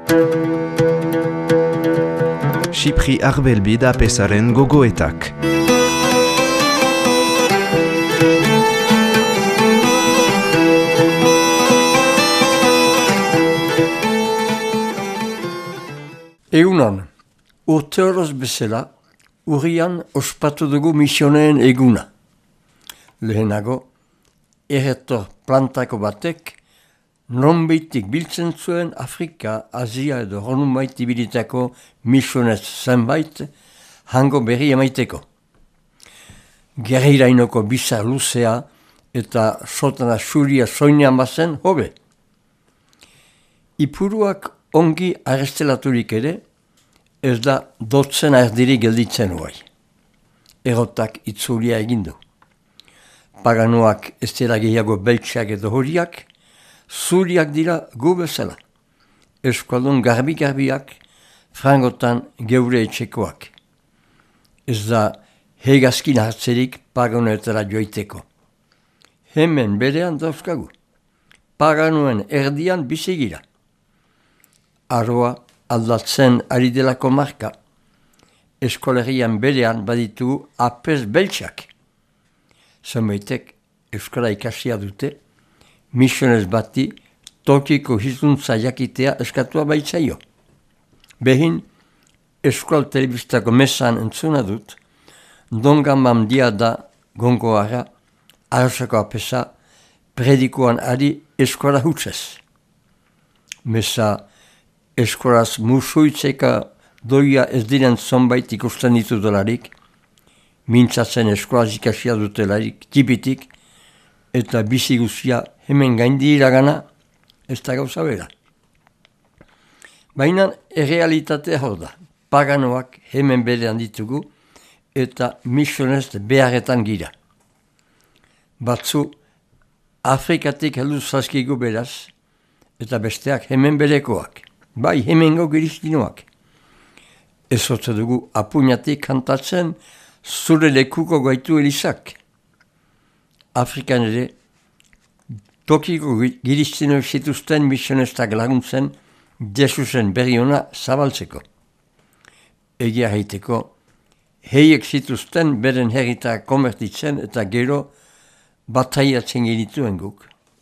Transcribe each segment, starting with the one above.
Xipri Arbelbi da pesaren gogoetak. Egunon, urte horoz bezala, urrian ospatu dugu misioneen eguna. Lehenago, erretor plantako batek, nonbaitik biltzen zuen Afrika, Asia edo honumait ibilitako misionez zenbait, hango berri emaiteko. Gerrirainoko bizar luzea eta sotana xuria soinean bazen hobe. Ipuruak ongi arrestelaturik ere, ez da dotzena erdiri gelditzen huai. Erotak itzulia egindu. Paganoak ez dira gehiago beltsak edo horiak, zuriak dira gu bezala. Eskualdun garbi-garbiak, frangotan geure etxekoak. Ez da hegazkin hartzerik paganoetara joiteko. Hemen berean dauzkagu. Paganoen erdian bizigira. Aroa aldatzen ari delako marka. Eskolerian berean baditu apez beltsak. Zenbaitek eskola ikasia dute, misionez bati tokiko hizkuntza jakitea eskatua baitzaio. Behin, eskual telebistako mesan entzuna dut, dongan mamdia da gongoara, arrosako apesa, predikoan ari eskola hutsez. Mesa eskolaz musuitzeka doia ez diren zonbait ikusten ditu dolarik, mintzatzen eskolaz ikasia dutelarik tipitik, eta bizi guzia hemen gaindi iragana ez da gauza bera. Baina errealitatea hor da, paganoak hemen berean ditugu eta misionez beharretan gira. Batzu Afrikatik heldu zaskigu beraz, eta besteak hemen berekoak. Bai, hemengo giristinoak. Ez hotze dugu apuñatik kantatzen zure lekuko gaitu elizak. Afrikan ere, tokiko giristino zituzten misionestak laguntzen Jesusen berri ona zabaltzeko. Egia haiteko, heiek zituzten beren herrita konvertitzen eta gero bataiatzen genituen guk.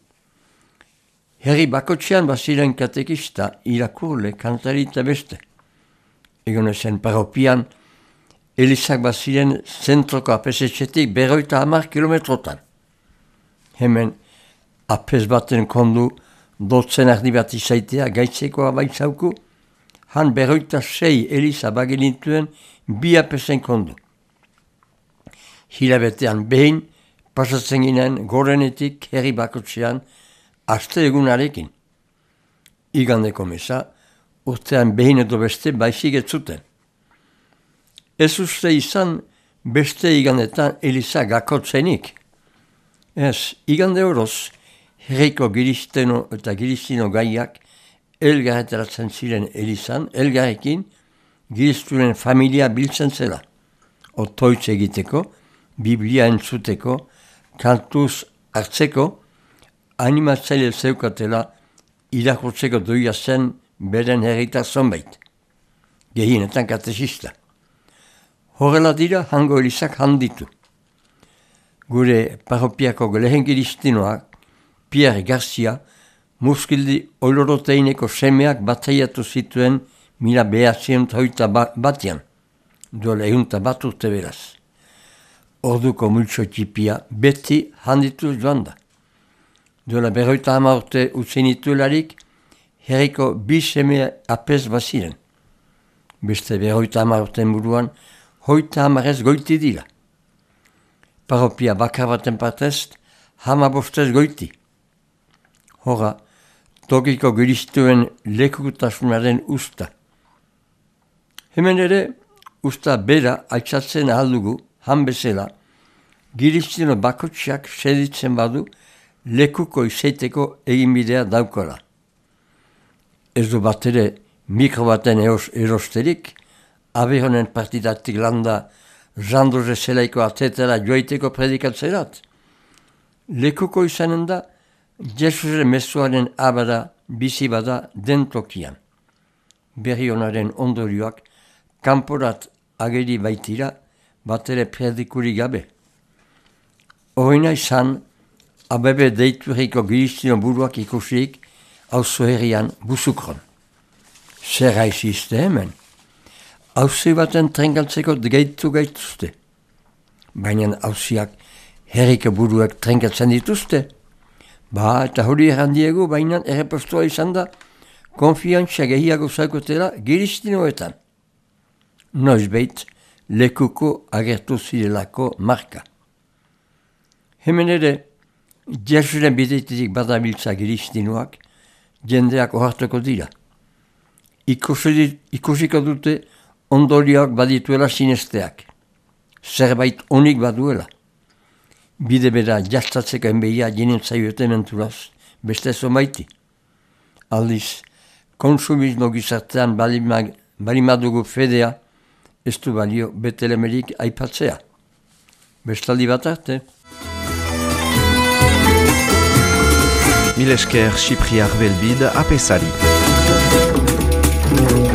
Herri bakotxean baziren katekista, irakurle, kantari eta beste. Egon ezen paropian, elizak baziren zentroko apesetxetik 50 kilometrotan. Hemen apes baten kondu dotzen ardi bat izaitea gaitzekoa baitzauku, han 56 eliza bagenituen 2 apesen kondu. Hilabetean behin, pasatzen ginen gorenetik herri bakotxean, aste egunarekin. Igandeko mesa, urtean behin edo beste baizik ez zuten. Ez uste izan beste igandetan eliza gakotzenik. Ez, igande horoz, herriko giristeno eta giristino gaiak elgarretaratzen ziren elizan, elgarrekin giristuren familia biltzen zela. Otoitz egiteko, Biblia entzuteko, kantuz hartzeko, animatzaile zeukatela irakurtzeko doia zen beren herrita zonbait. Gehienetan katexista. Horrela dira hango elizak handitu. Gure parropiako lehen giristinoak, Pierre Garcia, muskildi oloroteineko semeak bataiatu zituen 1908 duela 101 urte beraz. Orduko multso txipia beti handitu joan da. Duela 50 urte utzinituelarik, herriko 2 seme apez baziren. Beste 50 urten buruan, 50 goiti dira. Parropia bakar baten partez, 15 goiti. Hora, tokiko giristuen lekutasunaren usta. Hemen ere, usta bera altxatzen ahaldugu, han bezala, giristino bakotxak seditzen badu, lekuko izaiteko eginbidea daukola. Ez du bat ere mikro baten erosterik, aberonen partidatik landa jandoze zelaiko atetera joiteko predikatzerat. Lekuko izanen da, Jesusen mezuaren abada bizi bada den tokian. berri honaren ondorioak kanporat ageri baitira bat ere predikurik gabe. Horina izan, abebe deituriko giristino buruak ikusik auzo herrian busukron. Zer haizizte hemen? Auzi baten trenkatzeko gehitu gaituzte. Baina auziak herriko buruak trenkatzen dituzte. Eta hori errandiego, baina errepostua izan da, konfiantza gehiago zaukotela giristinoetan. Noizbait, lekuko agertu zirelako marka. Hemen ere, Jesusen bidetik badabiltza giristinoak, jendeak ohartuko dira. Ikusiko dute ondorioak badituela sinesteak. Zerbait onik baduela. Bide bera jastatzeko enbeia jenen zaiote menturaz, beste zomaiti. Aldiz, konsumismo gizartean balimadugu fedea, ez du balio betelemerik aipatzea. Bestaldi bat arte. Mil esker Sipriar Belbide apesari.